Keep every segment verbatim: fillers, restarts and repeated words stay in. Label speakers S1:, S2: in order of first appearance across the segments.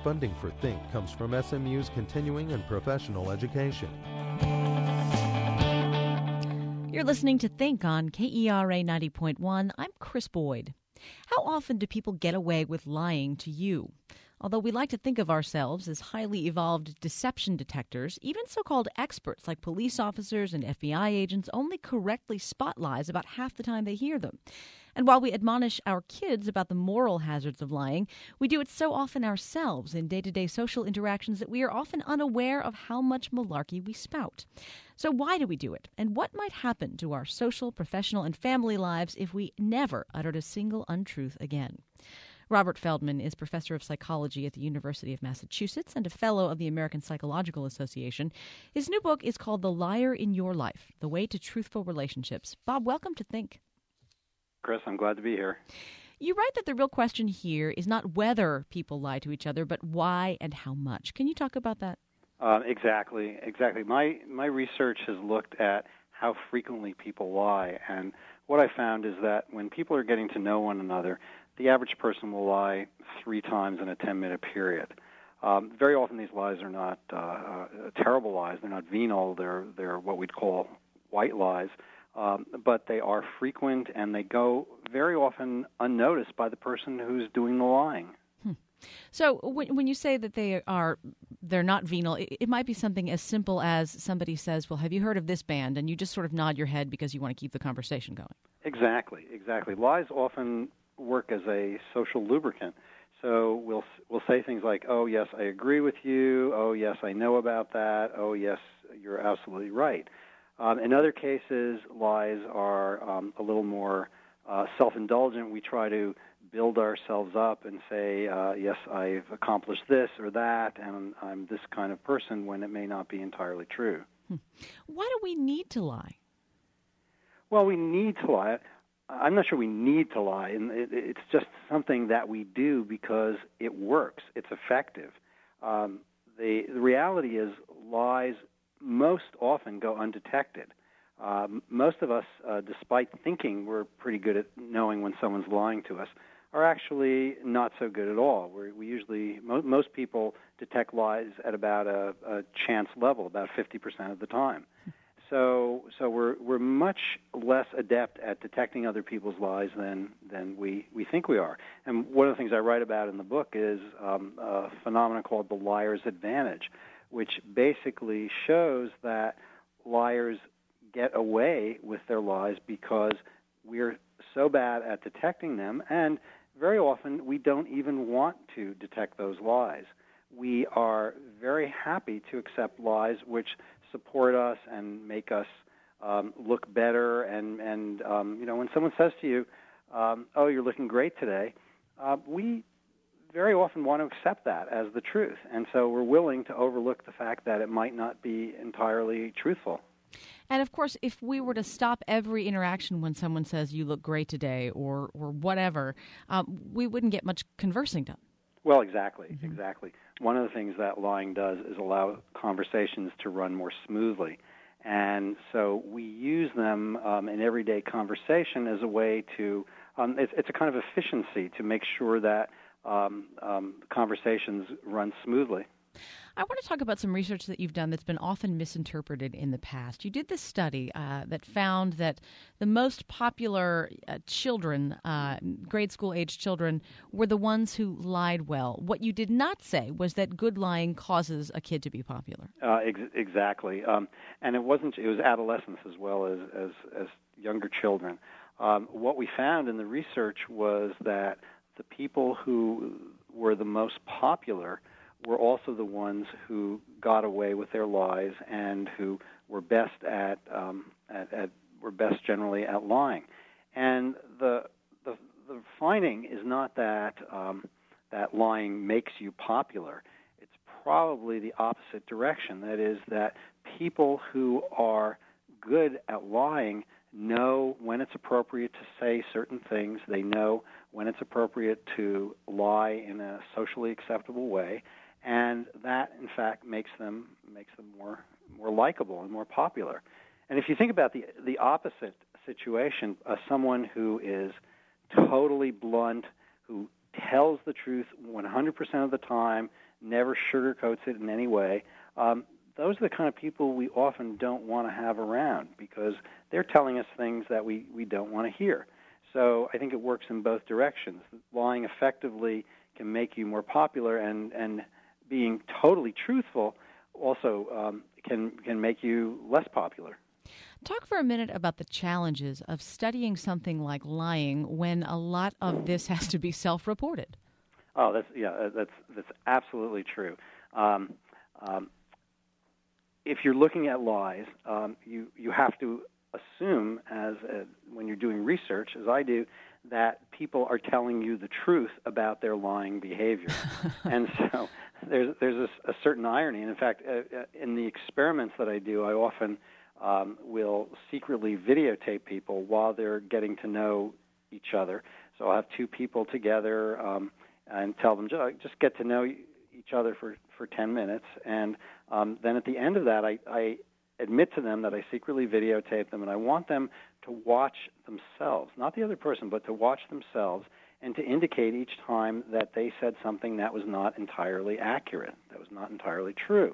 S1: Funding for Think comes from S M U's continuing and professional education.
S2: You're listening to Think on K E R A ninety point one. I'm Chris Boyd. How often do people get away with lying to you? Although we like to think of ourselves as highly evolved deception detectors, even so-called experts like police officers and F B I agents only correctly spot lies about half the time they hear them. And while we admonish our kids about the moral hazards of lying, we do it so often ourselves in day-to-day social interactions that we are often unaware of how much malarkey we spout. So why do we do it? And what might happen to our social, professional, and family lives if we never uttered a single untruth again? Robert Feldman is professor of psychology at the University of Massachusetts and a fellow of the American Psychological Association. His new book is called The Liar in Your Life, The Way to Truthful Relationships. Bob, welcome to Think.
S3: Chris, I'm glad to be here.
S2: You write that the real question here is not whether people lie to each other, but why and how much. Can you talk about that?
S3: Uh, exactly, exactly. My my research has looked at how frequently people lie, and what I found is that when people are getting to know one another, the average person will lie three times in a ten-minute period. Um, very often these lies are not uh, uh, terrible lies. They're not venal. They're, they're what we'd call white lies. Um, but they are frequent, and they go very often unnoticed by the person who's doing the lying.
S2: Hmm. So when, when you say that they are, they're not venal, it, it might be something as simple as somebody says, well, have you heard of this band? And you just sort of nod your head because you want to keep the conversation going.
S3: Exactly, exactly. Lies often work as a social lubricant. So we'll we'll say things like, oh, yes, I agree with you. Oh, yes, I know about that. Oh, yes, you're absolutely right. Um, in other cases, lies are um, a little more uh, self-indulgent. We try to build ourselves up and say, uh, yes, I've accomplished this or that, and I'm this kind of person, when it may not be entirely true.
S2: Hmm. Why do we need to lie?
S3: Well, we need to lie. I'm not sure we need to lie. And it, it's just something that we do because it works. It's effective. Um, the, the reality is lies most often go undetected. Um, most of us, uh, despite thinking we're pretty good at knowing when someone's lying to us, are actually not so good at all. We're, we usually, mo- most people detect lies at about a, a chance level, about fifty percent of the time. So, so we're we're much less adept at detecting other people's lies than than we, we think we are. And one of the things I write about in the book is um, a phenomenon called the liar's advantage, which basically shows that liars get away with their lies because we're so bad at detecting them, and very often we don't even want to detect those lies. We are very happy to accept lies which support us and make us um, look better. And, and um, you know, when someone says to you, um, oh, you're looking great today, uh, we very often want to accept that as the truth. And so we're willing to overlook the fact that it might not be entirely truthful.
S2: And, of course, if we were to stop every interaction when someone says, you look great today, or, or whatever, um, we wouldn't get much conversing done.
S3: Well, exactly,
S2: Mm-hmm.
S3: exactly. One of the things that lying does is allow conversations to run more smoothly. And so we use them um, in everyday conversation as a way to, um, it's, it's a kind of efficiency to make sure that um, um, conversations run smoothly.
S2: I want to talk about some research that you've done that's been often misinterpreted in the past. You did this study uh, that found that the most popular uh, children, uh, grade school age children, were the ones who lied well. What you did not say was that good lying causes a kid to be popular.
S3: Uh, ex- exactly. Um, and it wasn't, it was adolescents as well as, as, as younger children. Um, what we found in the research was that the people who were the most popular were also the ones who got away with their lies and who were best at, um, at, at were best generally at lying. And the the, the finding is not that um, that lying makes you popular. It's probably the opposite direction. That is, that people who are good at lying know when it's appropriate to say certain things. They know when it's appropriate to lie in a socially acceptable way. And that, in fact, makes them makes them more more likable and more popular. And if you think about the the opposite situation, uh, someone who is totally blunt, who tells the truth one hundred percent of the time, never sugarcoats it in any way. Um, those are the kind of people we often don't want to have around because they're telling us things that we, we don't want to hear. So I think it works in both directions. Lying effectively can make you more popular, and, and being totally truthful also um, can can make you less popular.
S2: Talk for a minute about the challenges of studying something like lying when a lot of this has to be self-reported.
S3: Oh, that's yeah, that's that's absolutely true. Um, um, if you're looking at lies, um, you you have to assume, as uh, when you're doing research, as I do, that people are telling you the truth about their lying behavior, and so there's there's a, a certain irony. And in fact, uh, in the experiments that I do, I often um, will secretly videotape people while they're getting to know each other. So I'll have two people together um, and tell them just, just get to know each other for, for ten minutes, and um, then at the end of that, I, I admit to them that I secretly videotape them, and I want them to watch themselves, not the other person, but to watch themselves, and to indicate each time that they said something that was not entirely accurate, that was not entirely true.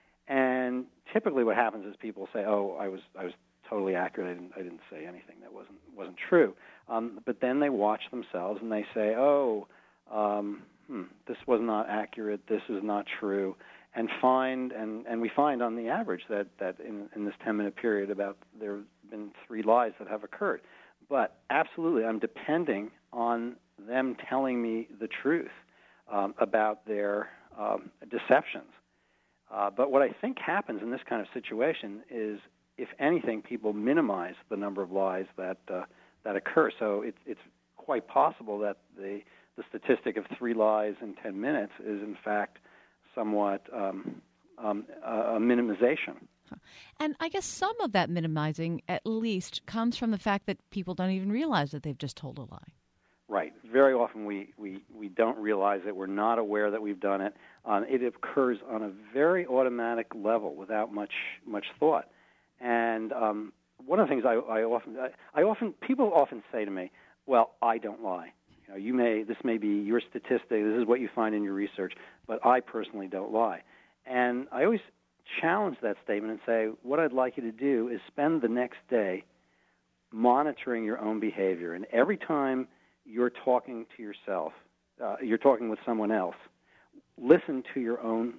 S3: And typically, what happens is people say, "Oh, I was I was totally accurate. I didn't, I didn't say anything that wasn't wasn't true." Um, but then they watch themselves and they say, "Oh, um, hmm, this was not accurate. This is not true." And find and, and we find on the average that, that in, in this ten-minute period about there have been three lies that have occurred. But absolutely, I'm depending on them telling me the truth um, about their um, deceptions. Uh, but what I think happens in this kind of situation is, if anything, people minimize the number of lies that uh, that occur. So it, it's quite possible that the the statistic of three lies in ten minutes is, in fact, somewhat um, um, a minimization.
S2: And I guess some of that minimizing, at least, comes from the fact that people don't even realize that they've just told a lie.
S3: Right. Very often we, we, we don't realize it. We're not aware that we've done it. Um, it occurs on a very automatic level without much much thought. And um, one of the things I, I often I, I often people often say to me, "Well, I don't lie. You know, you may this may be your statistic. This is what you find in your research, but I personally don't lie." And I always challenge that statement and say, what I'd like you to do is spend the next day monitoring your own behavior. And every time you're talking to yourself, uh, you're talking with someone else, listen to your own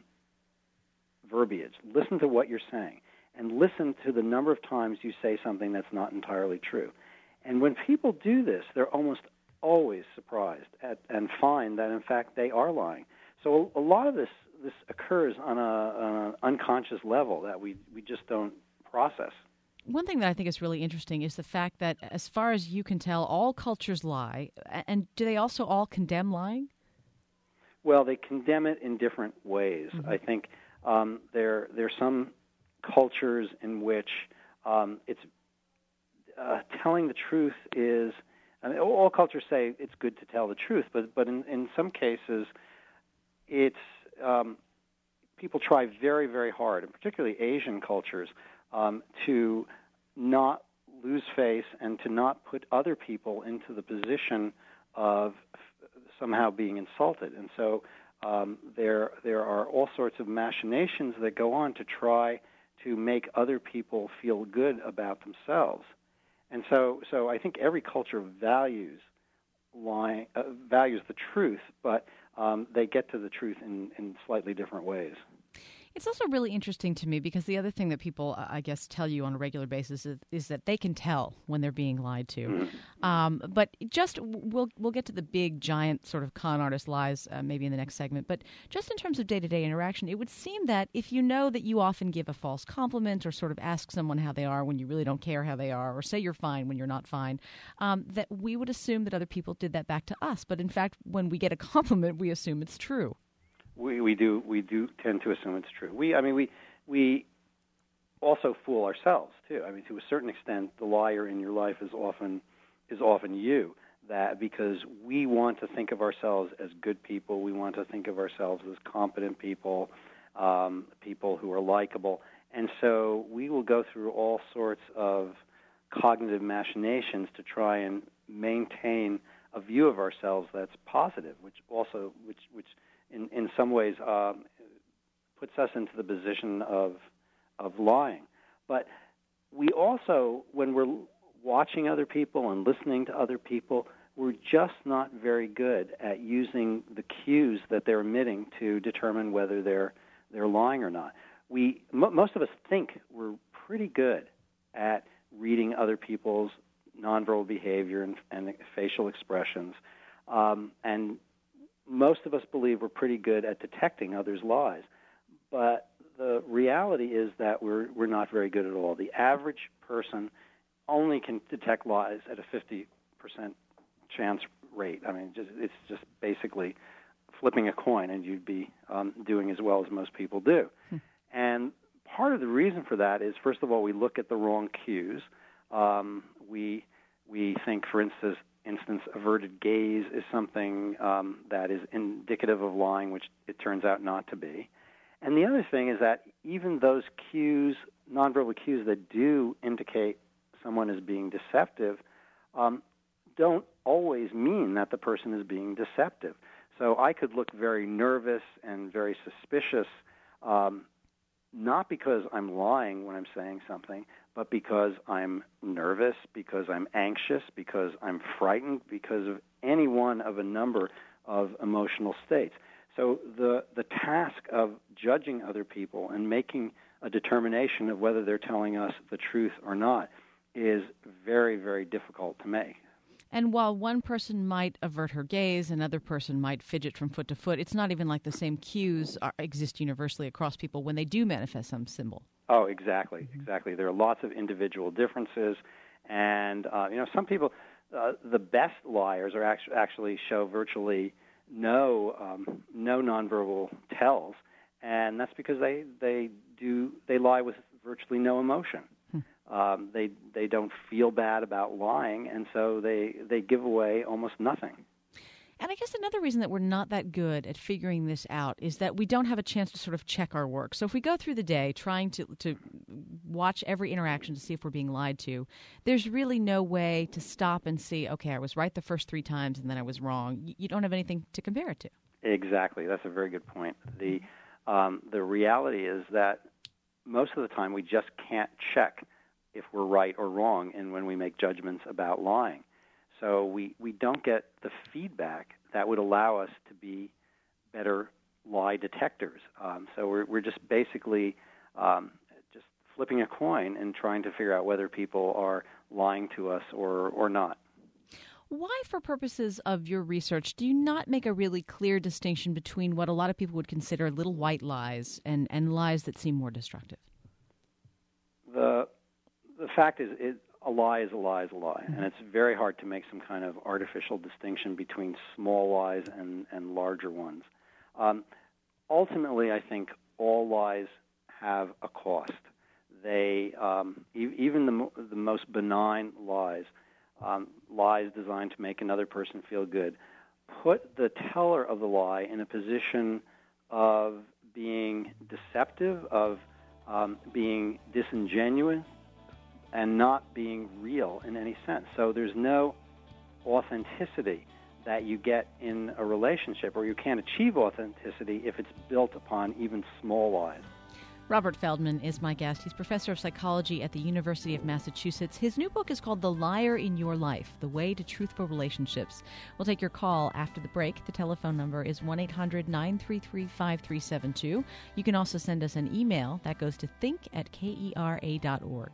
S3: verbiage. Listen to what you're saying. And listen to the number of times you say something that's not entirely true. And when people do this, they're almost always surprised at, and find that, in fact, they are lying. So a lot of this this occurs on a, on an unconscious level that we, we just don't process.
S2: One thing that I think is really interesting is the fact that, as far as you can tell, all cultures lie. And do they also all condemn lying?
S3: Well, they condemn it in different ways. Mm-hmm. I think um, there there are some cultures in which um, it's uh, telling the truth is. I mean, all cultures say it's good to tell the truth, but but in, in some cases, it's um, people try very very hard, and particularly Asian cultures, um, to not lose face and to not put other people into the position of somehow being insulted. And so um, there there are all sorts of machinations that go on to try to make other people feel good about themselves. And so so I think every culture values lying, uh, values the truth, but um, they get to the truth in, in slightly different ways.
S2: It's also really interesting to me because the other thing that people, I guess, tell you on a regular basis is, is that they can tell when they're being lied to. Mm-hmm. Um, but just we'll we'll get to the big, giant sort of con artist lies uh, maybe in the next segment. But just in terms of day-to-day interaction, it would seem that if you know that you often give a false compliment or sort of ask someone how they are when you really don't care how they are, or say you're fine when you're not fine, um, that we would assume that other people did that back to us. But in fact, when we get a compliment, we assume it's true.
S3: We, we do we do tend to assume it's true. We I mean we we also fool ourselves too. I mean, to a certain extent, the liar in your life is often is often you. That because we want to think of ourselves as good people, we want to think of ourselves as competent people, um, people who are likable, and so we will go through all sorts of cognitive machinations to try and maintain a view of ourselves that's positive, which also, which, which in, in some ways um, puts us into the position of of lying. But we also, when we're watching other people and listening to other people, we're just not very good at using the cues that they're emitting to determine whether they're they're lying or not. We m- most of us think we're pretty good at reading other people's nonverbal behavior and, and facial expressions, um, and most of us believe we're pretty good at detecting others' lies. But the reality is that we're we're not very good at all. The average person only can detect lies at a fifty percent chance rate. I mean, just, it's just basically flipping a coin, and you'd be um, doing as well as most people do. Hmm. And part of the reason for that is, first of all, we look at the wrong cues. Um, we we think, for instance, instance, averted gaze is something um, that is indicative of lying, which it turns out not to be. And the other thing is that even those cues, nonverbal cues that do indicate someone is being deceptive, um, don't always mean that the person is being deceptive. So I could look very nervous and very suspicious, um, not because I'm lying when I'm saying something, but because I'm nervous, because I'm anxious, because I'm frightened, because of any one of a number of emotional states. So the the task of judging other people and making a determination of whether they're telling us the truth or not is very, very difficult to make.
S2: And while one person might avert her gaze, another person might fidget from foot to foot, it's not even like the same cues are, exist universally across people when they do manifest some symbol.
S3: Oh, exactly, exactly. There are lots of individual differences, and uh, you know, some people, uh, the best liars are actually actually show virtually no um, no nonverbal tells, and that's because they they do they lie with virtually no emotion. Hmm. Um, they they don't feel bad about lying, and so they they give away almost nothing.
S2: And I guess another reason that we're not that good at figuring this out is that we don't have a chance to sort of check our work. So if we go through the day trying to, to watch every interaction to see if we're being lied to, there's really no way to stop and see, okay, I was right the first three times and then I was wrong. You don't have anything to compare it to.
S3: Exactly. That's a very good point. The um, the reality is that most of the time we just can't check if we're right or wrong in when we make judgments about lying. So we, we don't get the feedback that would allow us to be better lie detectors. Um, so we're we're just basically um, just flipping a coin and trying to figure out whether people are lying to us or, or not.
S2: Why, for purposes of your research, do you not make a really clear distinction between what a lot of people would consider little white lies and, and lies that seem more destructive?
S3: The the fact is, it, a lie is a lie is a lie, and it's very hard to make some kind of artificial distinction between small lies and, and larger ones. Um, ultimately, I think all lies have a cost. They um, e- even the mo- the most benign lies, um, lies designed to make another person feel good, put the teller of the lie in a position of being deceptive, of um, being disingenuous, and not being real in any sense. So there's no authenticity that you get in a relationship, or you can't achieve authenticity if it's built upon even small lies.
S2: Robert Feldman is my guest. He's professor of psychology at the University of Massachusetts. His new book is called The Liar in Your Life, The Way to Truthful Relationships. We'll take your call after the break. The telephone number is one eight hundred nine three three five three seven two. You can also send us an email. That goes to think at K E R A dot org.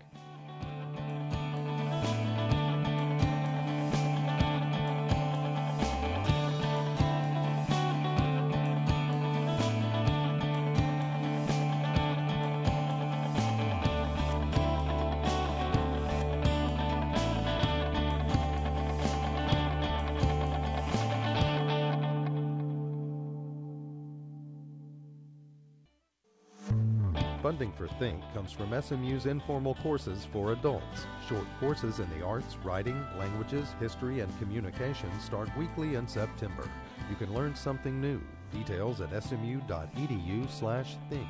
S1: Funding for Think comes from S M U's informal courses for adults. Short courses in the arts, writing, languages, history, and communication start weekly in September. You can learn something new. Details at smu.edu slash think.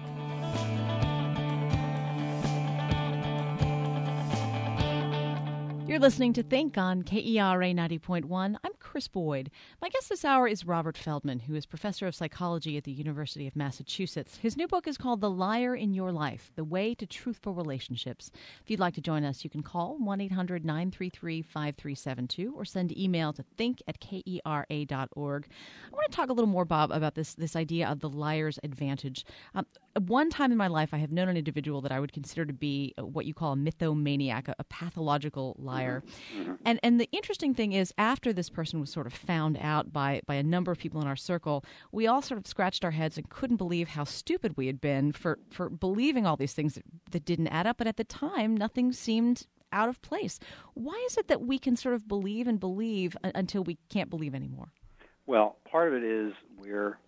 S2: You're listening to Think on K E R A ninety point one. I'm Chris Chris Boyd. My guest this hour is Robert Feldman, who is professor of psychology at the University of Massachusetts. His new book is called The Liar in Your Life, The Way to Truthful Relationships. If you'd like to join us, you can call one eight hundred nine three three five three seven two or send email to think at kera dot org. I want to talk a little more, Bob, about this, this idea of the liar's advantage. Um, one time in my life, I have known an individual that I would consider to be what you call a mythomaniac, a, a pathological liar. Mm-hmm. And and the interesting thing is, after this person was sort of found out by, by a number of people in our circle, we all sort of scratched our heads and couldn't believe how stupid we had been for, for believing all these things that, that didn't add up. But at the time, nothing seemed out of place. Why is it that we can sort of believe and believe until we can't believe anymore?
S3: Well, part of it is we're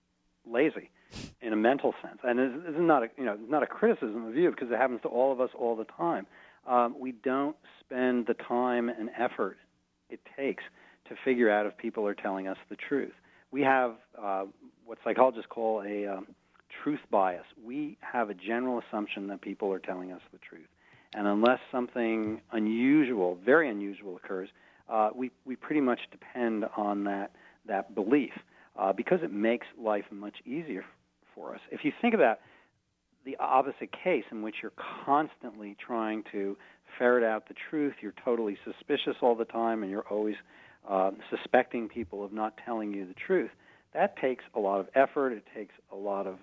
S3: lazy in a mental sense, and it's, it's not a you know not a criticism of you, because it happens to all of us all the time. Um, we don't spend the time and effort it takes to figure out if people are telling us the truth. We have uh, what psychologists call a um, truth bias. We have a general assumption that people are telling us the truth, and unless something unusual, very unusual, occurs, uh, we we pretty much depend on that that belief uh, because it makes life much easier for us. If you think about the opposite case, in which you're constantly trying to ferret out the truth, you're totally suspicious all the time, and you're always uh, suspecting people of not telling you the truth, that takes a lot of effort, it takes a lot of,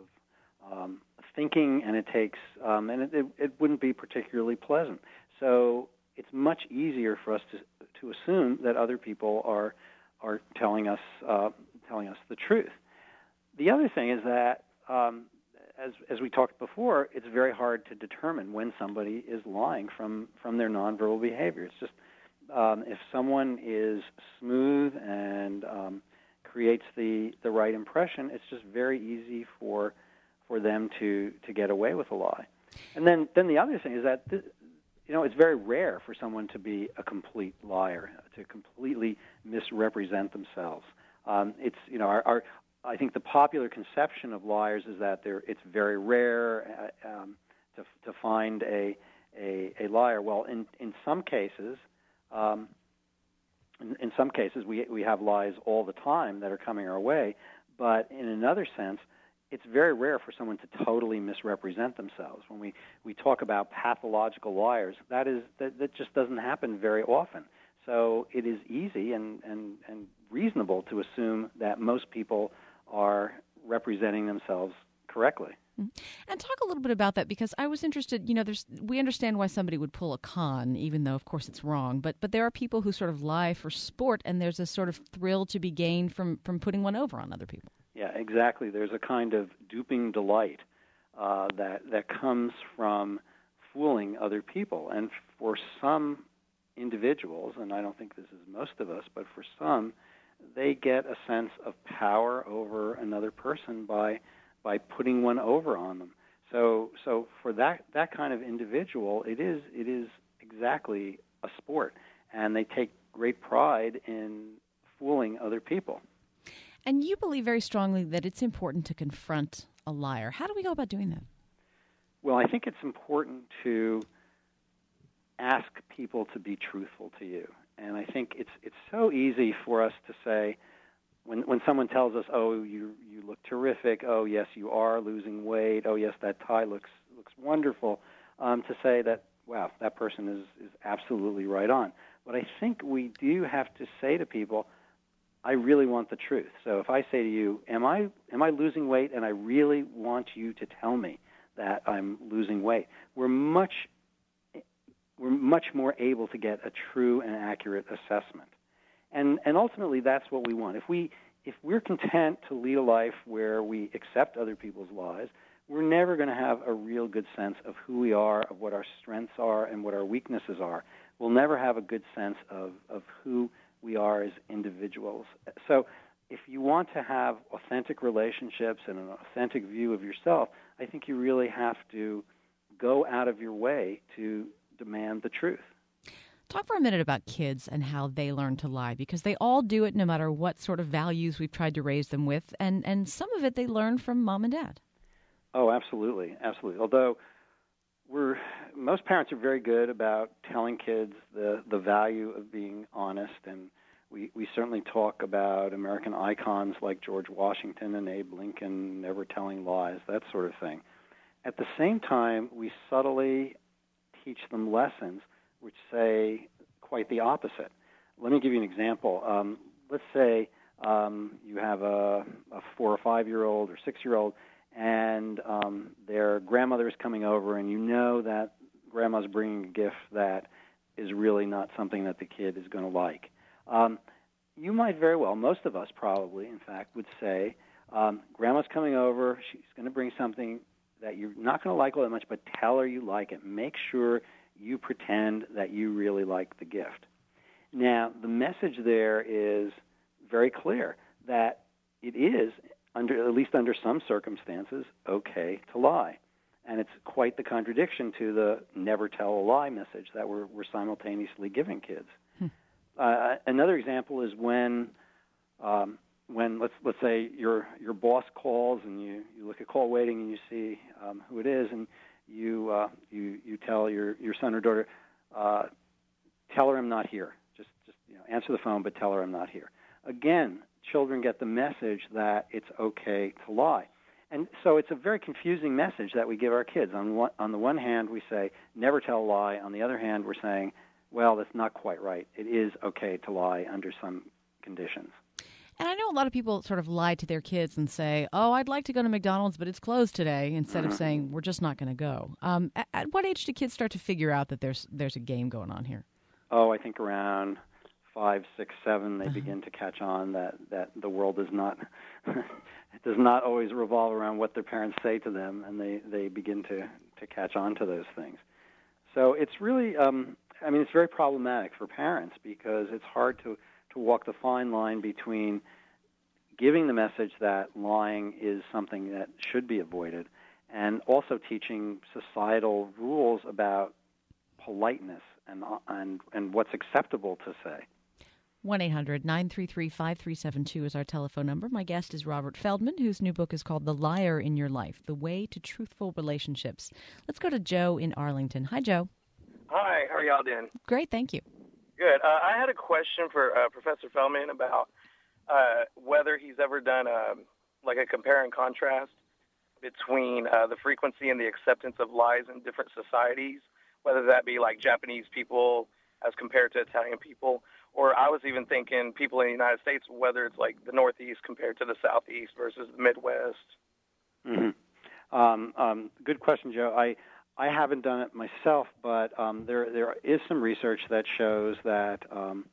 S3: of um, thinking, and it takes, um, and it, it, it wouldn't be particularly pleasant. So it's much easier for us to to assume that other people are are telling us uh, telling us the truth. The other thing is that, um, as as we talked before, it's very hard to determine when somebody is lying from, from their nonverbal behavior. It's just um, if someone is smooth and um, creates the, the right impression, it's just very easy for for them to, to get away with a lie. And then, then the other thing is that th- you know it's very rare for someone to be a complete liar, to completely misrepresent themselves. Um, it's you know our, our I think the popular conception of liars is that they're, it's very rare uh, um, to, to find a, a, a liar. Well, in, in some cases, um, in, in some cases, we we have lies all the time that are coming our way. But in another sense, it's very rare for someone to totally misrepresent themselves. When we, we talk about pathological liars, that is that, that just doesn't happen very often. So it is easy and, and, and reasonable to assume that most people are representing themselves correctly.
S2: And talk a little bit about that, because I was interested, you know, there's we understand why somebody would pull a con, even though, of course, it's wrong. But but there are people who sort of lie for sport, and there's a sort of thrill to be gained from, from putting one over on other people.
S3: Yeah, exactly. There's a kind of duping delight uh, that, that comes from fooling other people. And for some individuals, and I don't think this is most of us, but for some, they get a sense of power over another person by by putting one over on them. So so for that that kind of individual, it is it is exactly a sport, and they take great pride in fooling other people.
S2: And you believe very strongly that it's important to confront a liar. How do we go about doing that?
S3: Well, I think it's important to ask people to be truthful to you. And I think it's it's so easy for us to say, when when someone tells us, "Oh, you you look terrific. Oh, yes, you are losing weight. Oh, yes, that tie looks looks wonderful," um, to say that, wow, that person is, is absolutely right on. But I think we do have to say to people, I really want the truth. So if I say to you, am I am I losing weight, and I really want you to tell me that I'm losing weight, we're much we're much more able to get a true and accurate assessment. And and ultimately, that's what we want. If we if we're content to lead a life where we accept other people's lies, we're never going to have a real good sense of who we are, of what our strengths are, and what our weaknesses are. We'll never have a good sense of, of who we are as individuals. So if you want to have authentic relationships and an authentic view of yourself, I think you really have to go out of your way to demand the truth.
S2: Talk for a minute about kids and how they learn to lie, because they all do it no matter what sort of values we've tried to raise them with, and, and some of it they learn from mom and dad.
S3: Oh, absolutely, absolutely. Although we're most parents are very good about telling kids the, the value of being honest, and We we certainly talk about American icons like George Washington and Abe Lincoln, never telling lies, that sort of thing. At the same time, we subtly teach them lessons which say quite the opposite. Let me give you an example. Um, let's say um, you have a, a four or five-year-old or six-year-old, and um, their grandmother is coming over, and you know that grandma's bringing a gift that is really not something that the kid is going to like. Um, you might very well, most of us probably, in fact, would say, um, grandma's coming over, she's going to bring something that you're not going to like all that much, but tell her you like it. Make sure you pretend that you really like the gift. Now, the message there is very clear that it is, under at least under some circumstances, okay to lie. And it's quite the contradiction to the never tell a lie message that we're, we're simultaneously giving kids. Hmm. Uh, another example is when, um, when let's let's say your your boss calls and you, you look at call waiting and you see um, who it is, and you uh, you you tell your, your son or daughter, uh, tell her I'm not here. Just just you know, answer the phone, but tell her I'm not here. Again, children get the message that it's okay to lie. And so it's a very confusing message that we give our kids. On one, on the one hand, we say, never tell a lie. On the other hand, we're saying, well, that's not quite right. It is okay to lie under some conditions.
S2: And I know a lot of people sort of lie to their kids and say, oh, I'd like to go to McDonald's, but it's closed today, instead mm-hmm. of saying, we're just not going to go. Um, at, at what age do kids start to figure out that there's there's a game going on here?
S3: Oh, I think around five, six, seven, they
S2: uh-huh.
S3: begin to catch on that, that the world is not it does not always revolve around what their parents say to them, and they, they begin to, to catch on to those things. So it's really, um, I mean, it's very problematic for parents because it's hard to, to walk the fine line between giving the message that lying is something that should be avoided and also teaching societal rules about politeness and and, and what's acceptable to say.
S2: one eight hundred nine three three five three seven two is our telephone number. My guest is Robert Feldman, whose new book is called The Liar in Your Life, The Way to Truthful Relationships. Let's go to Joe in Arlington. Hi, Joe.
S4: Hi, how are y'all doing?
S2: Great, thank you.
S4: Good. Uh, I had a question for uh, Professor Feldman about uh, whether he's ever done a, like a compare and contrast between uh, the frequency and the acceptance of lies in different societies, whether that be like Japanese people as compared to Italian people, or I was even thinking people in the United States, whether it's like the Northeast compared to the Southeast versus the Midwest.
S3: Mm-hmm. Um, um, good question, Joe. I I haven't done it myself, but um, there there is some research that shows that um,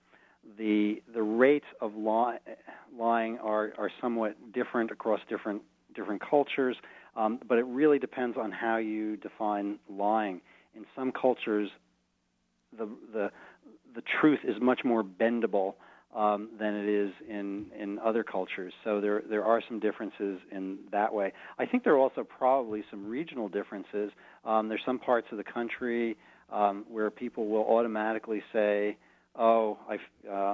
S3: the the rates of lie, lying are, are somewhat different across different different cultures, um, but it really depends on how you define lying. In some cultures, the the the truth is much more bendable um, than it is in, in other cultures. So there there are some differences in that way. I think there are also probably some regional differences. Um, there's some parts of the country um, where people will automatically say, "Oh, I uh,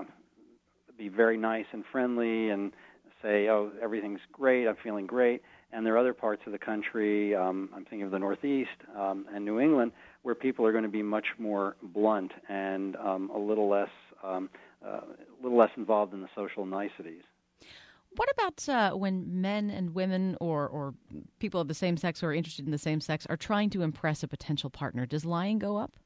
S3: be very nice and friendly," and say, "Oh, everything's great. I'm feeling great." And there are other parts of the country, um, I'm thinking of the Northeast um, and New England, where people are going to be much more blunt and um, a little less um, uh, a little less involved in the social niceties.
S2: What about uh, when men and women or, or people of the same sex who are interested in the same sex are trying to impress a potential partner? Does lying go up?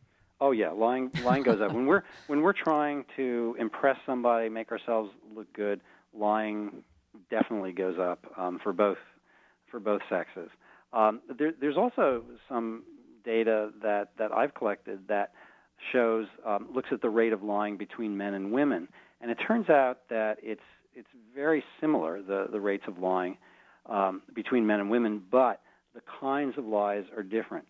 S3: Oh yeah, lying lying goes up. When we're when we're trying to impress somebody, make ourselves look good, lying definitely goes up um, for both for both sexes. Um, there, there's also some data that, that I've collected that shows um, looks at the rate of lying between men and women, and it turns out that it's it's very similar, the the rates of lying um, between men and women, but the kinds of lies are different.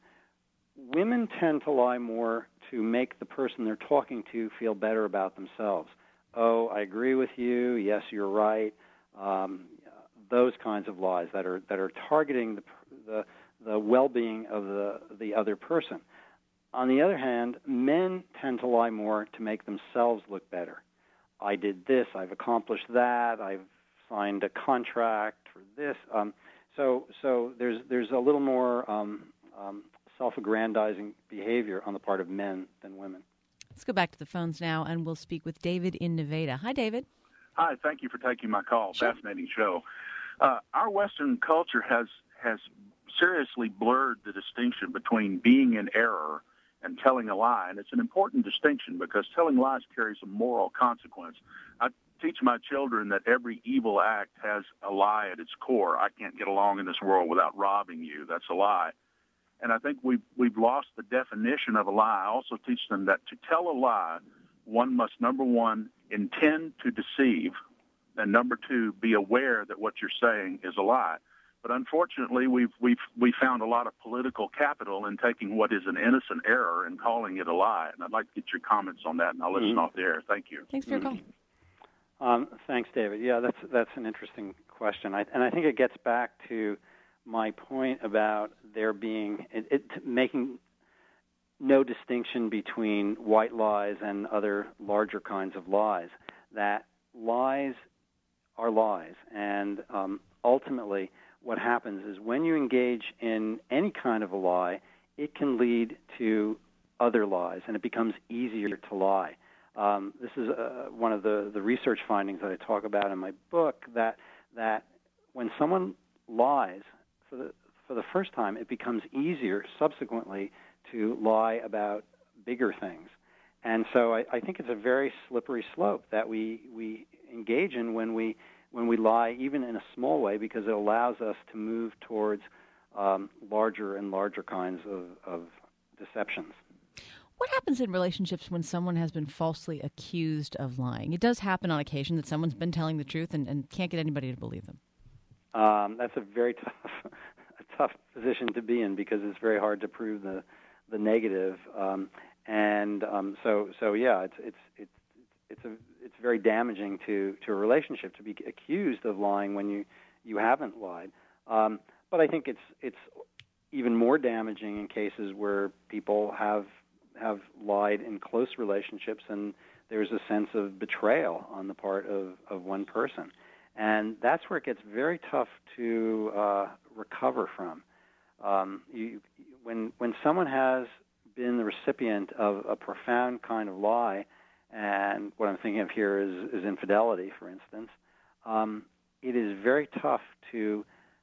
S3: Women tend to lie more to make the person they're talking to feel better about themselves. Oh, I agree with you. Yes, you're right. Um, those kinds of lies that are that are targeting the the, the well-being of the the other person. On the other hand, men tend to lie more to make themselves look better. I did this. I've accomplished that. I've signed a contract for this. Um, so so there's there's a little more um, um, self-aggrandizing behavior on the part of men than women.
S2: Let's go back to the phones now, and we'll speak with David in Nevada. Hi, David.
S5: Hi, thank you for taking my call.
S2: Sure.
S5: Fascinating show. Uh, our Western culture has has seriously blurred the distinction between being in error and telling a lie, and it's an important distinction because telling lies carries a moral consequence. I teach my children that every evil act has a lie at its core. I can't get along in this world without robbing you. That's a lie. And I think we've, we've lost the definition of a lie. I also teach them that to tell a lie, one must, number one, intend to deceive, and number two, be aware that what you're saying is a lie. But unfortunately, we've we've we found a lot of political capital in taking what is an innocent error and calling it a lie. And I'd like to get your comments on that, and I'll listen mm-hmm. off the air. Thank you.
S2: Thanks for your call.
S3: Um, thanks, David. Yeah, that's that's an interesting question, I, and I think it gets back to my point about there being it, it making no distinction between white lies and other larger kinds of lies. That lies are lies, and um, ultimately, what happens is when you engage in any kind of a lie, it can lead to other lies, and it becomes easier to lie. Um, this is uh, one of the, the research findings that I talk about in my book, that that when someone lies for the for the first time, it becomes easier subsequently to lie about bigger things. And so I, I think it's a very slippery slope that we, we engage in when we when we lie, even in a small way, because it allows us to move towards um, larger and larger kinds of, of deceptions.
S2: What happens in relationships when someone has been falsely accused of lying? It does happen on occasion that someone's been telling the truth and, and can't get anybody to believe them.
S3: Um, that's a very tough, a tough position to be in because it's very hard to prove the the negative. Um, and um, so, so yeah, it's it's it's it's a it's very damaging to, to a relationship to be accused of lying when you, you haven't lied. Um, but I think it's it's even more damaging in cases where people have have lied in close relationships and there's a sense of betrayal on the part of, of one person. And that's where it gets very tough to uh, recover from. Um, you, when when someone has been the recipient of a profound kind of lie, and what I'm thinking of here is, is infidelity, for instance, um, it is very tough to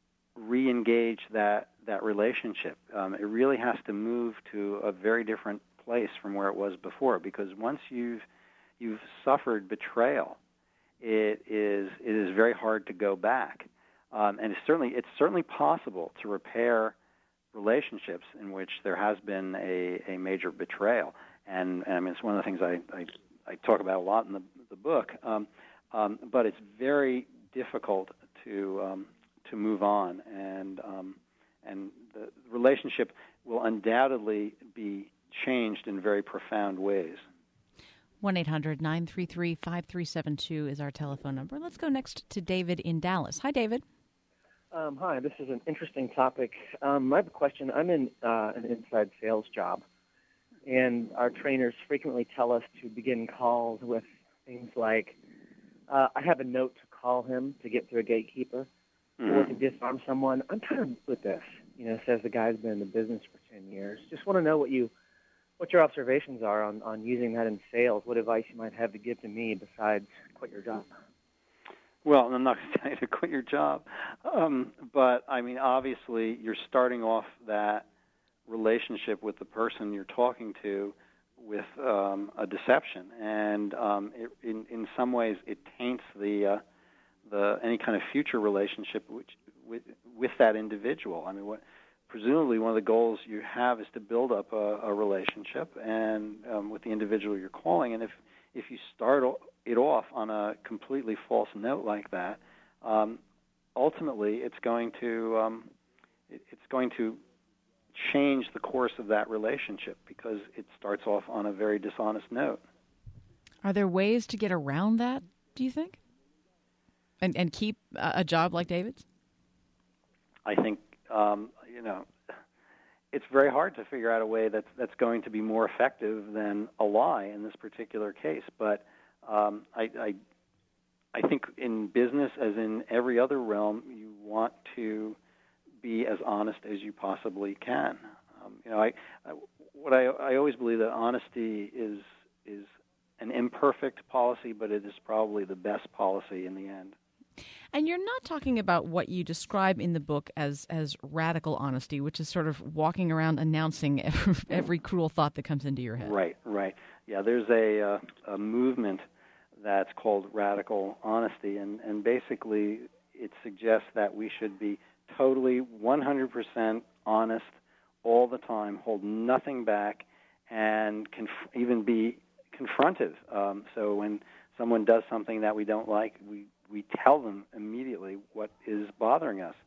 S3: re-engage that, that relationship. Um, it really has to move to a very different place from where it was before, because once you've you've suffered betrayal, it is it is very hard to go back. Um, and it's certainly it's certainly possible to repair relationships in which there has been a, a major betrayal. And, and I mean, it's one of the things I, I I talk about a lot in the, the book, um, um, but it's very difficult to um, to move on, and um, and the relationship will undoubtedly be changed in very profound ways.
S2: one eight hundred nine three three five three seven two is our telephone number. Let's go next to David in Dallas. Hi, David.
S6: Um, hi, this is an interesting topic. Um, I have a question. I'm in uh, an inside sales job. And our trainers frequently tell us to begin calls with things like, uh, I have a note to call him to get through a gatekeeper, mm-hmm. or to disarm someone. I'm kind of with this, you know, says the guy's been in the business for ten years. Just want to know what you, what your observations are on, on using that in sales. What advice you might have to give to me besides quit your job?
S3: Well, I'm not going to tell you to quit your job. Um, but, I mean, obviously, you're starting off that relationship with the person you're talking to with um, a deception, and um, it, in in some ways it taints the uh, the any kind of future relationship which, with with that individual. I mean, what presumably one of the goals you have is to build up a, a relationship and um, with the individual you're calling, and if if you start it off on a completely false note like that, um, ultimately it's going to um, it, it's going to change the course of that relationship because it starts off on a very dishonest note.
S2: Are there ways to get around that, do you think? And and keep a job like David's?
S3: I think, um, you know, it's very hard to figure out a way that's, that's going to be more effective than a lie in this particular case. But um, I, I, I think in business, as in every other realm, you want to be as honest as you possibly can. Um, you know, I, I what I, I always believe that honesty is is an imperfect policy, but it is probably the best policy in the end.
S2: And you're not talking about what you describe in the book as as radical honesty, which is sort of walking around announcing every, every cruel thought that comes into your head.
S3: Right, right. Yeah, there's a, uh, a movement that's called radical honesty, and, and basically it suggests that we should be totally one hundred percent honest all the time, hold nothing back, and conf- even be confrontive. Um, so when someone does something that we don't like, we, we tell them immediately what is bothering us.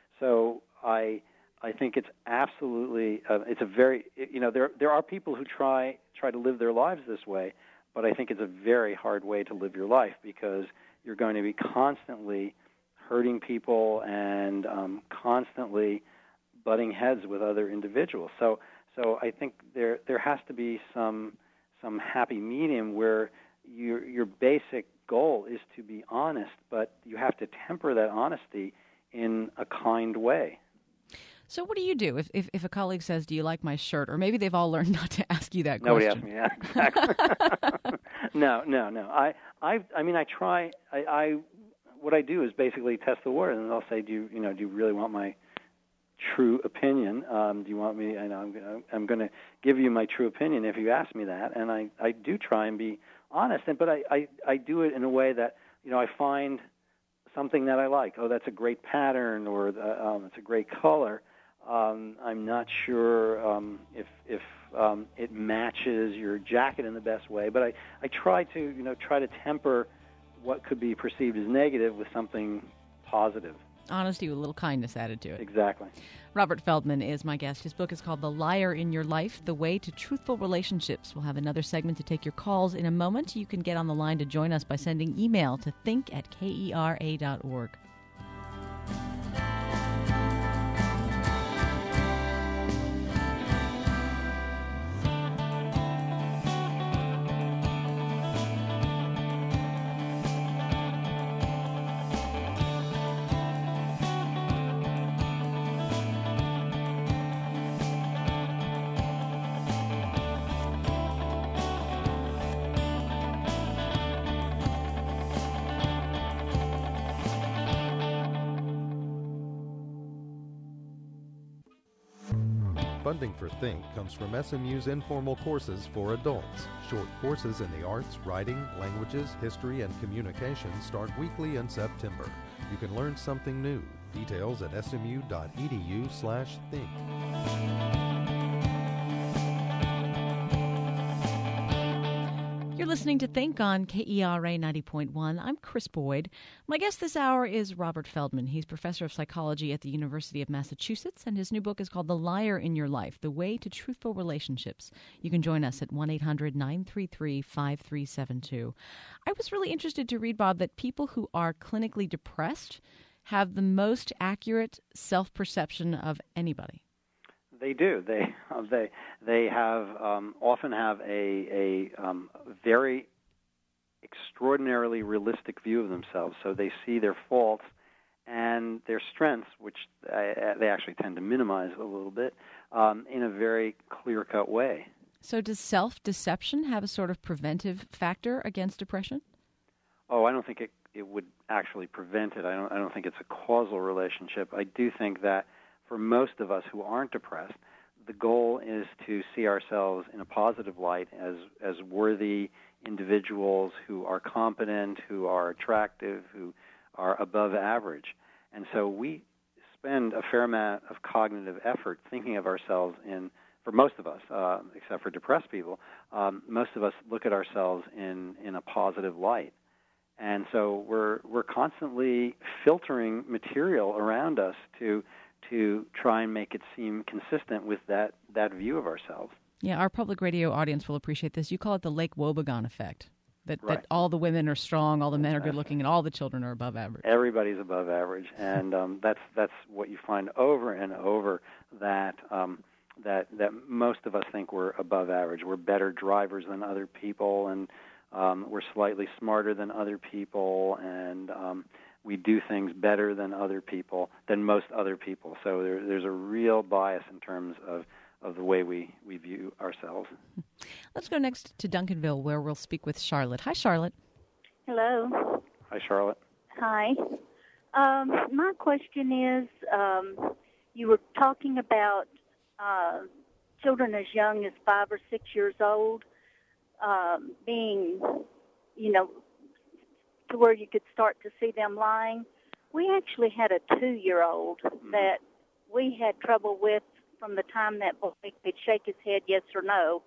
S3: So I I think it's absolutely uh, it's a very you know there there are people who try try to live their lives this way, but I think it's a very hard way to live your life because you're going to be constantly hurting people and um, constantly butting heads with other individuals. So so I think there there has to be some some happy medium where your your basic goal is to be honest, but you have to temper that honesty in a kind way.
S2: So what do you do if, if, if a colleague says, do you like my shirt? Or maybe they've all learned not to ask you that
S3: Nobody
S2: question.
S3: Nobody asks me that, exactly. no, no, no. I, I, I mean, I try, I, I, what I do is basically test the water, and I'll say, do you, you know, do you really want my true opinion? Um, do you want me, I know, I'm, I'm going to give you my true opinion if you ask me that, and I, I do try and be honest, and but I, I, I do it in a way that, you know, I find something that I like. Oh, that's a great pattern, or uh, um, it's a great color. Um, I'm not sure um, if if um, it matches your jacket in the best way, but I, I try to you know try to temper what could be perceived as negative with something positive.
S2: Honesty with a little kindness added to it.
S3: Exactly.
S2: Robert Feldman is my guest. His book is called The Liar in Your Life, The Way to Truthful Relationships. We'll have another segment to take your calls in a moment. You can get on the line to join us by sending email to think at kera dot org.
S1: Funding for Think comes from S M U's informal courses for adults. Short courses in the arts, writing, languages, history, and communication start weekly in September. You can learn something new. Details at smu.edu slash think.
S2: You're listening to Think on K E R A ninety point one. I'm Chris Boyd. My guest this hour is Robert Feldman. He's professor of psychology at the University of Massachusetts, and his new book is called The Liar in Your Life, The Way to Truthful Relationships. You can join us at one eight hundred nine three three five three seven two. I was really interested to read, Bob, that people who are clinically depressed have the most accurate self-perception of anybody.
S3: They do. They uh, they they have um, often have a a um, very extraordinarily realistic view of themselves. So they see their faults and their strengths, which uh, they actually tend to minimize a little bit, um, in a very clear-cut way.
S2: So does self-deception have a sort of preventive factor against depression?
S3: Oh, I don't think it it would actually prevent it. I don't I don't think it's a causal relationship. I do think that for most of us who aren't depressed, the goal is to see ourselves in a positive light as as worthy individuals who are competent, who are attractive, who are above average. And so we spend a fair amount of cognitive effort thinking of ourselves in, for most of us, uh, except for depressed people, um, most of us look at ourselves in, in a positive light. And so we're we're constantly filtering material around us to to try and make it seem consistent with that, that view of ourselves.
S2: Yeah, our public radio audience will appreciate this. You call it the Lake Wobegon effect, that,
S3: right.
S2: that all the women are strong, all the men are good-looking, and all the children are above average.
S3: Everybody's above average, and um, that's that's what you find over and over, that um, that that most of us think we're above average. We're better drivers than other people, and um, we're slightly smarter than other people, and um, we do things better than other people, than most other people. So there, there's a real bias in terms of, of the way we, we view ourselves.
S2: Let's go next to Duncanville, where we'll speak with Charlotte. Hi, Charlotte.
S7: Hello.
S3: Hi, Charlotte.
S7: Hi. Um, my question is, um, you were talking about uh, children as young as five or six years old um, being, you know, to where you could start to see them lying. We actually had a two-year-old mm-hmm. that we had trouble with from the time that boy could shake his head yes or no.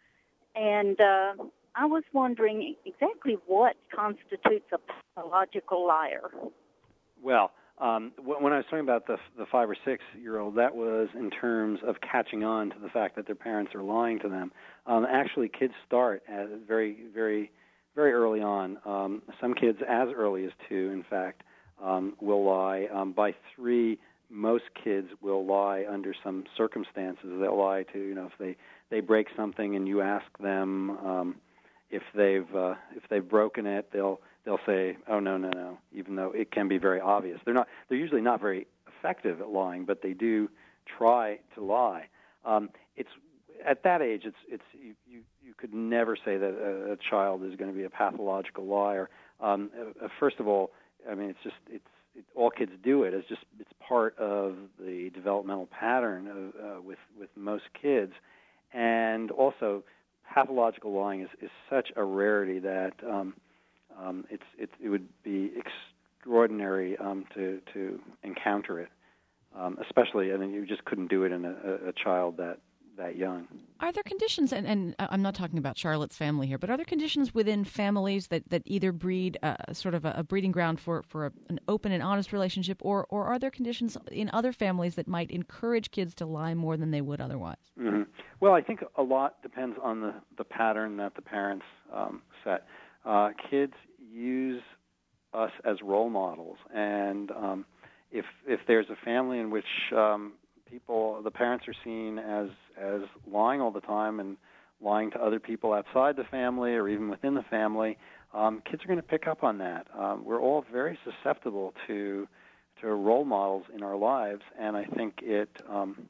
S7: And uh, I was wondering exactly what constitutes a pathological liar.
S3: Well, um, when I was talking about the the five or six-year-old, that was in terms of catching on to the fact that their parents are lying to them. Um, actually, kids start at very, very, very early on. Um, some kids as early as two, in fact, um, will lie. Um, by three, most kids will lie under some circumstances. They'll lie to, you know, if they, they break something and you ask them um, if they've uh, if they've broken it, they'll they'll say, "Oh no, no, no," even though it can be very obvious. They're not. They're usually not very effective at lying, but they do try to lie. Um, it's at that age. It's it's you, you you could never say that a, a child is going to be a pathological liar. Um, uh, first of all, I mean, it's just it's. It, all kids do it. It's just it's part of the developmental pattern of, uh, with with most kids, and also pathological lying is, is such a rarity that um, um, it's it, it would be extraordinary um, to to encounter it. Um, especially, I mean, you just couldn't do it in a, a child that. that young.
S2: Are there conditions, and, and I'm not talking about Charlotte's family here, but are there conditions within families that, that either breed uh, sort of a, a breeding ground for, for a, an open and honest relationship, or, or are there conditions in other families that might encourage kids to lie more than they would otherwise?
S3: Mm-hmm. Well, I think a lot depends on the, the pattern that the parents um, set. Uh, kids use us as role models, and um, if if there's a family in which um, people, the parents are seen as as lying all the time and lying to other people outside the family or even within the family, um, kids are going to pick up on that. Um, we're all very susceptible to to role models in our lives, and I think it um,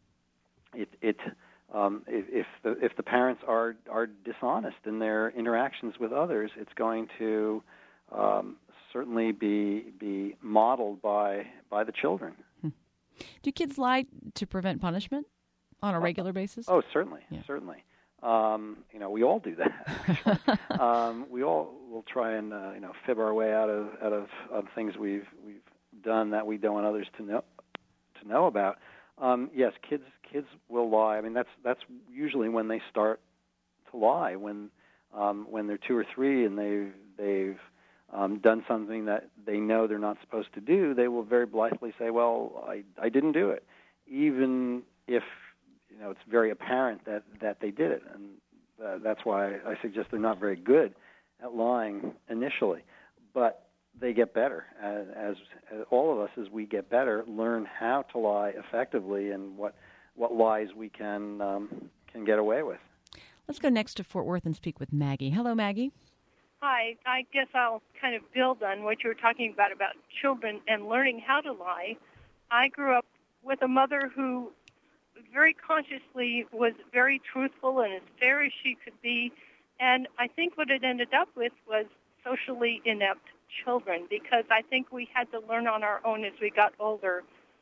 S3: it it um, if the if the parents are are dishonest in their interactions with others, it's going to um, certainly be be modeled by by the children.
S2: Hmm. Do kids lie to prevent punishment on a regular basis?
S3: Oh, certainly,
S2: yeah.
S3: certainly. Um, you know, we all do that. um, we all will try and uh, you know fib our way out of out of, of things we've we've done that we don't want others to know to know about. Um, yes, kids kids will lie. I mean, that's that's usually when they start to lie, when um, when they're two or three and they've they've um, done something that they know they're not supposed to do. They will very blithely say, "Well, I I didn't do it," even if you know it's very apparent that, that they did it, and uh, that's why I suggest they're not very good at lying initially, but they get better as, as, as all of us, as we get better, learn how to lie effectively and what what lies we can um, can get away with.
S2: Let's go next to Fort Worth and speak with Maggie. Hello, Maggie.
S8: Hi. I guess I'll kind of build on what you were talking about about children and learning how to lie. I grew up with a mother who very consciously was very truthful and as fair as she could be, and I think what it ended up with was socially inept children, because I think we had to learn on our own as we got older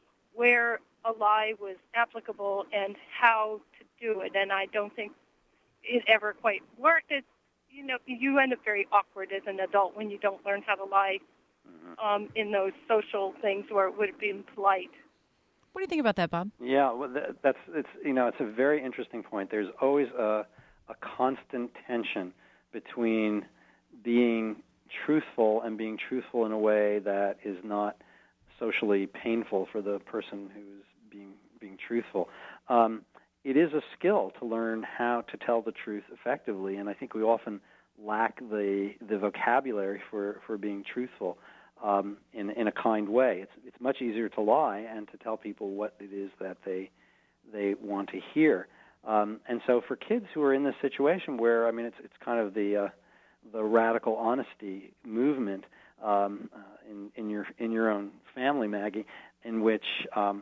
S8: where a lie was applicable and how to do it, and I don't think it ever quite worked. It's, you know, you end up very awkward as an adult when you don't learn how to lie um, in those social things where it would have been polite.
S2: What do you think about that, Bob?
S3: Yeah, well, that's it's you know it's a very interesting point. There's always a a constant tension between being truthful and being truthful in a way that is not socially painful for the person who's being being truthful. Um, it is a skill to learn how to tell the truth effectively, and I think we often lack the the vocabulary for, for being truthful um, in in a kind way. It's it's much easier to lie and to tell people what it is that they they want to hear. Um, and so for kids who are in this situation where, I mean, it's it's kind of the uh, the radical honesty movement um, uh, in in your in your own family, Maggie, in which um,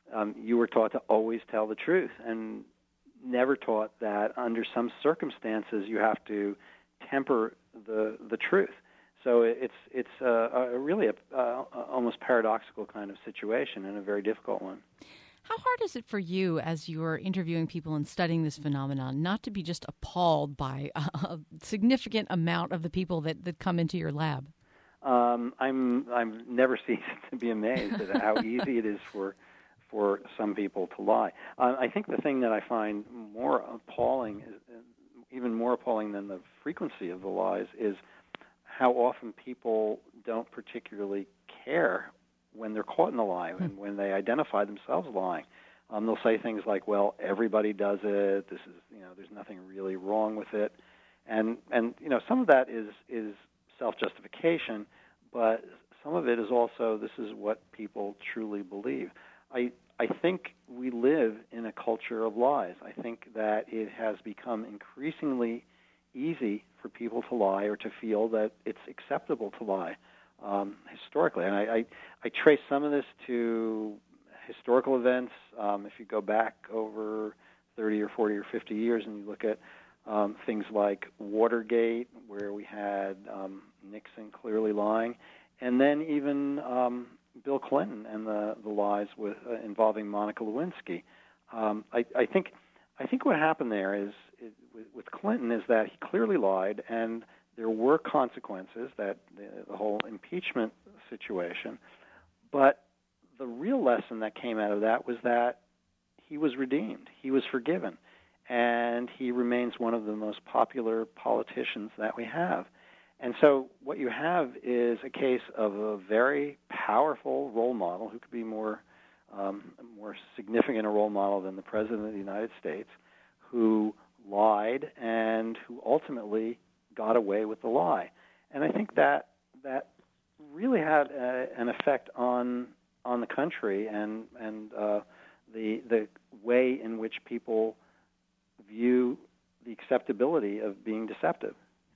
S3: um, you were taught to always tell the truth, and never taught that under some circumstances you have to temper the the truth. So it's it's uh, a really a uh, almost paradoxical kind of situation, and a very difficult one.
S2: How hard is it for you, as you're interviewing people and studying this phenomenon, not to be just appalled by a significant amount of the people that, that come into your lab?
S3: Um, I'm I'm never ceased to be amazed at how easy it is for for some people to lie. Uh, I think the thing that I find more appalling, even more appalling than the frequency of the lies, is how often people don't particularly care when they're caught in a lie and when they identify themselves lying. Um, they'll say things like, "Well, everybody does it. This is, you know, there's nothing really wrong with it," and and you know, some of that is is self-justification, but some of it is also this is what people truly believe. I I think we live in a culture of lies. I think that it has become increasingly easy for people to lie or to feel that it's acceptable to lie um, historically. And I, I, I trace some of this to historical events. Um, if you go back over thirty or forty or fifty years and you look at um, things like Watergate, where we had um, Nixon clearly lying, and then even um, Bill Clinton and the, the lies with uh, involving Monica Lewinsky. Um, I, I think I think what happened there is, is with, with Clinton is that he clearly lied, and there were consequences, that the, the whole impeachment situation. But the real lesson that came out of that was that he was redeemed, he was forgiven, and he remains one of the most popular politicians that we have. And so what you have is a case of a very powerful role model who could be more um, more significant a role model than the President of the United States, who lied and who ultimately got away with the lie. And I think that that really had a, an effect on on the country and and uh, the the way in which people view the acceptability of being deceptive.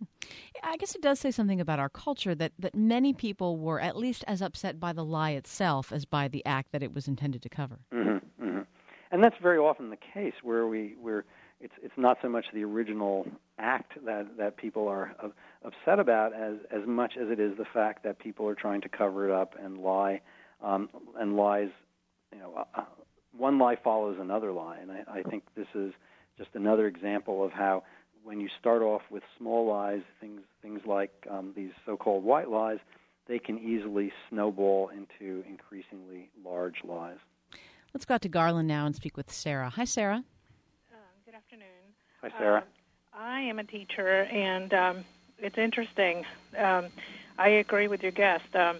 S2: I guess it does say something about our culture that, that many people were at least as upset by the lie itself as by the act that it was intended to cover.
S3: Mm-hmm, mm-hmm. And that's very often the case, where we where it's it's not so much the original act that, that people are uh, upset about as as much as it is the fact that people are trying to cover it up and lie, um, and lies. You know, uh, one lie follows another lie, and I, I think this is just another example of how, when you start off with small lies, things things like um, these so-called white lies, they can easily snowball into increasingly large lies.
S2: Let's go out to Garland now and speak with Sarah. Hi, Sarah.
S9: Uh, good afternoon.
S3: Hi, Sarah.
S9: Uh, I am a teacher, and um, it's interesting. Um, I agree with your guest. Um,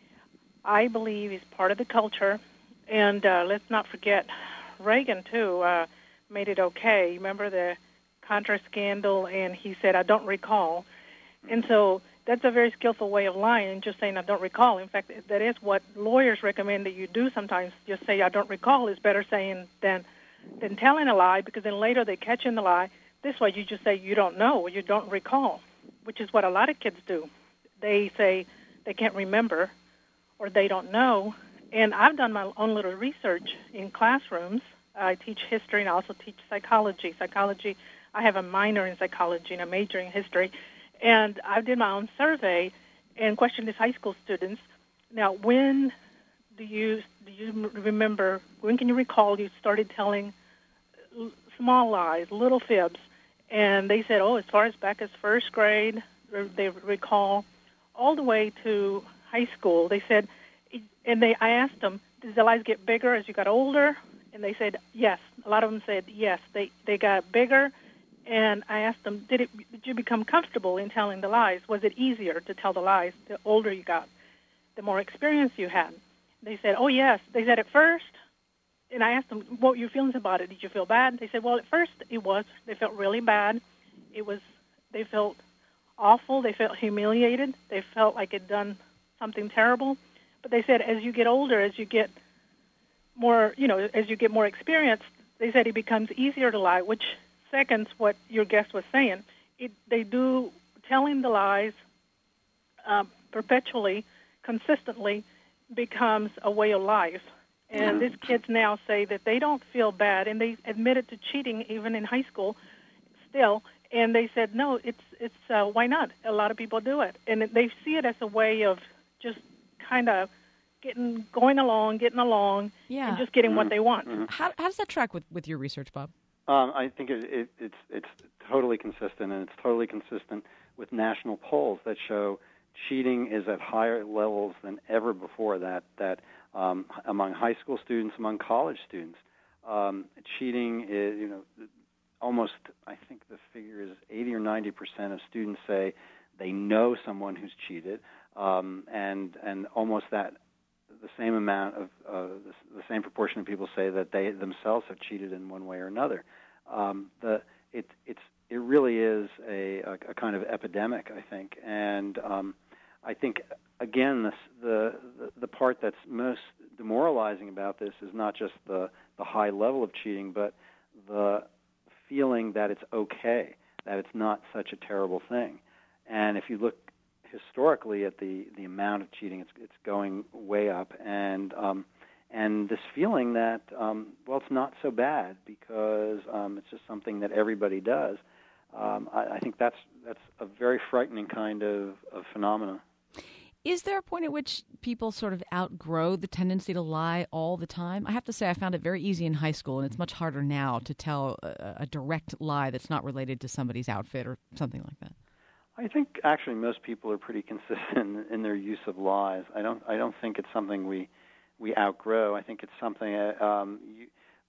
S9: I believe it's part of the culture, and uh, let's not forget Reagan, too, uh, made it okay. Remember the Contra scandal, and he said, "I don't recall." And so that's a very skillful way of lying, just saying, "I don't recall." In fact, that is what lawyers recommend that you do sometimes. Just say, "I don't recall," is better saying than than telling a lie, because then later they catch you in the lie. This way you just say, "You don't know," or "You don't recall," which is what a lot of kids do. They say they can't remember or they don't know. And I've done my own little research in classrooms. I teach history and I also teach psychology. Psychology I have a minor in psychology and a major in history, and I did my own survey and questioned these high school students. Now, when do you do you remember? When can you recall you started telling small lies, little fibs? And they said, "Oh, as far as back as first grade, they recall, all the way to high school." They said, and they I asked them, "Did the lies get bigger as you got older?" And they said, "Yes." A lot of them said, "Yes." They they got bigger. And I asked them, did it? Did you become comfortable in telling the lies? Was it easier to tell the lies the older you got, the more experience you had? They said, "Oh, yes." They said, "At first," and I asked them, "What were your feelings about it? Did you feel bad?" They said, "Well, at first it was. They felt really bad. It was. They felt awful. They felt humiliated. They felt like they'd done something terrible. But they said, as you get older, as you get more, you know, as you get more experience, they said it becomes easier to lie," which seconds what your guest was saying. It, they do telling the lies uh, perpetually, consistently becomes a way of life. And these kids now say that they don't feel bad, and they admitted to cheating even in high school still. And they said, no, it's it's uh, why not? A lot of people do it. And they see it as a way of just kind of getting going along, getting along,
S2: yeah.
S9: and just getting
S3: mm-hmm.
S9: what they want.
S3: Mm-hmm.
S2: How, how does that track with, with your research, Bob?
S3: Um, I think it, it, it's it's totally consistent, and it's totally consistent with national polls that show cheating is at higher levels than ever before. That that um, among high school students, among college students, um, cheating is, you know, almost, I think the figure is eighty or ninety percent of students say they know someone who's cheated, um, and and almost that the same amount of uh, the, the same proportion of people say that they themselves have cheated in one way or another. Um, the it it's it really is a, a, a kind of epidemic, I think, and um, I think again this, the, the the part that's most demoralizing about this is not just the the high level of cheating, but the feeling that it's okay, that it's not such a terrible thing. And if you look historically at the, the amount of cheating, it's it's going way up, and um, and this feeling that um, well, it's not so bad because um, it's just something that everybody does. Um, I, I think that's that's a very frightening kind of, of phenomena.
S2: Is there a point at which people sort of outgrow the tendency to lie all the time? I have to say I found it very easy in high school, and it's much harder now to tell a, a direct lie that's not related to somebody's outfit or something like that.
S3: I think actually most people are pretty consistent in their use of lies. I don't I don't think it's something we we outgrow. I think it's something um, you,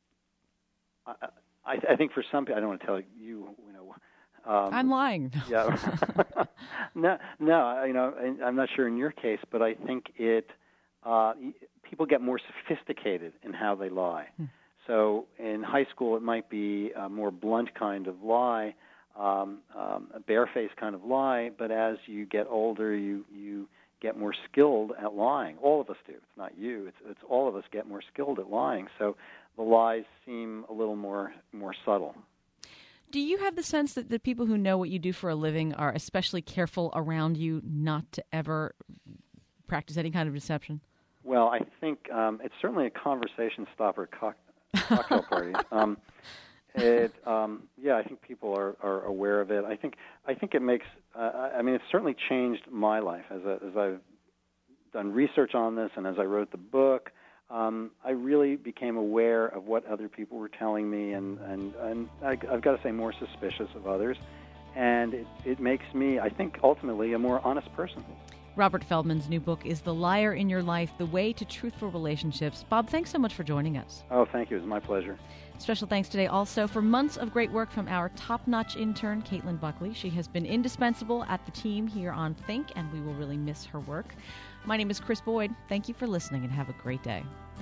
S3: I, I, I think for some people, I don't want to tell you, you know. Um,
S2: I'm lying.
S3: Yeah. no, no. You know, I'm not sure in your case, but I think it. Uh, people get more sophisticated in how they lie. Hmm. So in high school, it might be a more blunt kind of lie, um, um, a barefaced kind of lie. But as you get older, you you get more skilled at lying. All of us do. It's not you. It's it's all of us get more skilled at lying. So the lies seem a little more more subtle.
S2: Do you have the sense that the people who know what you do for a living are especially careful around you not to ever practice any kind of deception?
S3: Well, I think um, it's certainly a conversation stopper at cock- cocktail parties. Um, it, um, yeah, I think people are, are aware of it. I think I think it makes. Uh, I mean, it's certainly changed my life as a, as I've done research on this and as I wrote the book. Um, I really became aware of what other people were telling me, and, and, and I, I've got to say more suspicious of others. And it, it makes me, I think, ultimately a more honest person.
S2: Robert Feldman's new book is The Liar in Your Life, The Way to Truthful Relationships. Bob, thanks so much for joining us.
S3: Oh, thank you. It was my pleasure.
S2: Special thanks today also for months of great work from our top-notch intern, Caitlin Buckley. She has been indispensable at the team here on Think, and we will really miss her work. My name is Chris Boyd. Thank you for listening, and have a great day.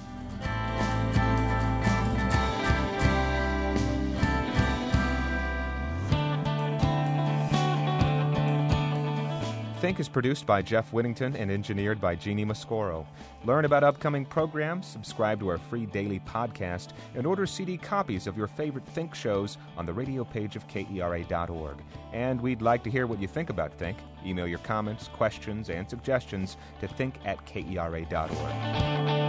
S10: Think is produced by Jeff Whittington and engineered by Jeannie Mascoro. Learn about upcoming programs, subscribe to our free daily podcast, and order C D copies of your favorite Think shows on the radio page of K E R A dot org. And we'd like to hear what you think about Think. Email your comments, questions, and suggestions to think at K E R A dot org.